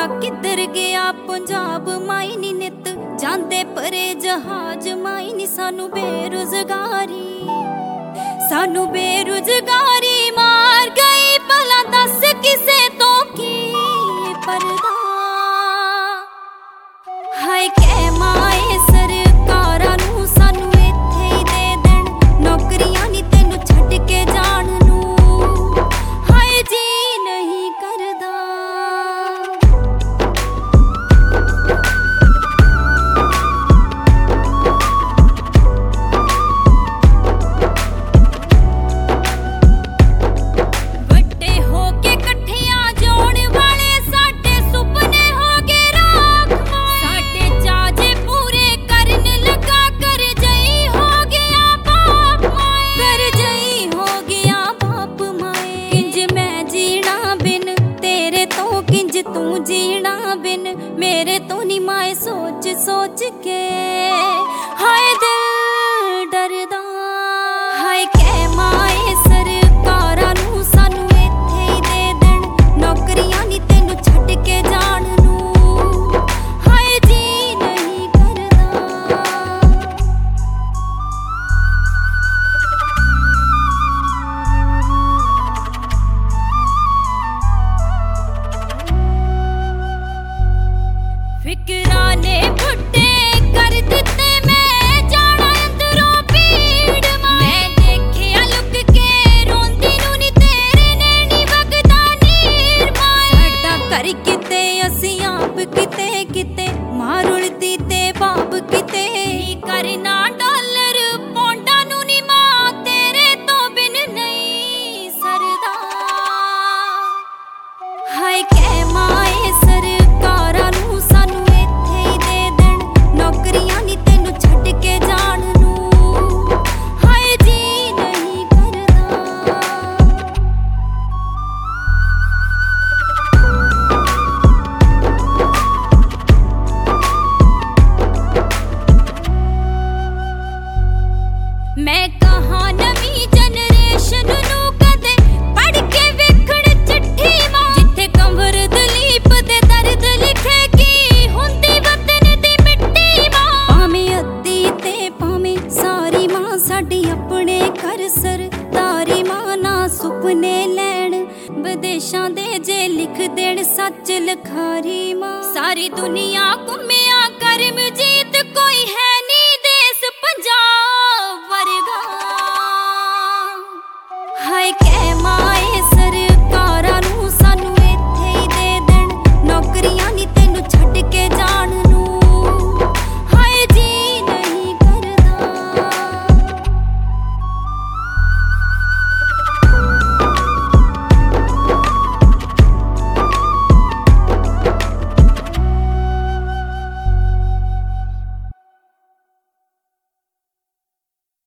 ਸਾਡਾ ਕਿੱਧਰ ਗਿਆ ਪੰਜਾਬ ਮਾਈ ਨੀ ਨਿਤ ਜਾਂਦੇ ਪਰੇ ਜਹਾਜ਼ ਮਾਈ ਨੀ ਸਾਨੂੰ ਬੇਰੁਜ਼ਗਾਰੀ ਮਾਰ ਗਈ ਭਲਾ ਦੱਸ ਕਿਸੇ ਤੋਂ ਕੀ ਪਰਦਾ ਹਾਏ ਕਹਿ ਮਾਏ ਸਰਕਾਰਾਂ ਨੂੰ ਸਾਨੂੰ ਇੱਥੇ ਹੀ ਦੇ ਦੇਣ ਨੌਕਰੀਆਂ ਨੀ ਤੈਨੂੰ ਛੱਡ ਕੇ ਜਾਣ ਨੂੰ ਹਾਏ ਜੀ ਨਹੀਂ ਕਰਦਾ ਤੂੰ ਜੀਣਾ ਬਿਨ ਮੇਰੇ ਤੋਂ ਨੀ ਮਾਏ ਸੋਚ ਕੇ ਹਾਏ ਦਿਲ ਡਰਦਾ ਹਾਏ ਕਹਿ ਮਾਏ ਸਰਕਾਰਾਂ ਨੂੰ ਸਾਨੂੰ ਇੱਥੇ ਹੀ ਦੇ ਦੇਣ ਨੌਕਰੀਆਂ ਨੀ ਤੈਨੂੰ ਛੱਡ ਕੇ ਜਾਣ ਨੂੰ ਹਾਏ ਜੀ ਨਹੀਂ ਕਰਦਾ ਫਿਕਰਾਂ ਨੇ ਬੁੱਢੇ ਕਰ ਦਿੱਤੇ ਮੈਂ ਜਾਣਾ ਅੰਦਰੋਂ ਭੀੜ ਮੈਂ ਦੇਖਿਆ ਲੁਕ ਕੇ ਰੋਂਦੀ ਨੂੰ ਨੀ ਤੇਰੇ ਨੈਣੀ ਵਗਦਾ ਨੀਰ ਮਾਏ ਸਾਡਾ ਘਰ ਕਿਤੇ ਅਸੀਂ ਆਪ ਕਿਤੇ ਮਾਂ ਰੁਲਦੀ ਤੇ ਬਾਪ ਕਿਤੇ ਕਰਨਾ ਡਾਲਰ ਪੌਂਡਾਂ ਨੂੰ ਨੀ ਮਾਂ ਤੇਰੇ ਤੋਂ ਬਿਨ ਨਹੀਂ ਸਰਦਾ ਹਾਏ ਕਹਿ ਮਾਏ ਸਰਕਾਰਾਂ ਨੂੰ ਸਾਨੂੰ ਇੱਥੇ ਹੀ ਦੇ ਦੇਣ ਨੌਕਰੀਆਂ ਨੀ ਤੈਨੂੰ ਛੱਡ ਕੇ ਜਾਣ ਨੂੰ ਹਾਏ ਜੀ ਨਹੀਂ ਕਰਦਾ ਮੈਂ ਕਹਾਂ ਨਵੀਂ ਜਨਰੇਸ਼ਨ ਨੂੰ ਕਦੇ ਪੜ੍ਹ ਕੇ ਵੇਖਣ ਚਿੱਠੀ ਮਾਂ ਜਿੱਥੇ ਕੰਵਰ ਦਲੀਪ ਦੇ ਦਰਦ ਲਿਖੇ ਕੀ ਹੁੰਦੀ ਵਤਨ ਦੀ ਮਿੱਟੀ ਮਾਂ ਭਾਵੇਂ ਅੱਧੀ ਤੇ ਭਾਵੇਂ ਸਾਰੀ ਮਾਂ ਸਾਡੀ ਆਪਣੇ ਘਰ ਸਰਦਾਰੀ ਮਾਂ ਨਾ ਸੁਪਨੇ ਲੈਣ ਵਿਦੇਸ਼ਾਂ ਦੇ ਜੇ ਲਿਖ ਦੇਣ ਸੱਚ ਲਖਾਰੀ ਮਾਂ ਸਾਰੀ ਦੁਨੀਆ ਘੁੰਮੇ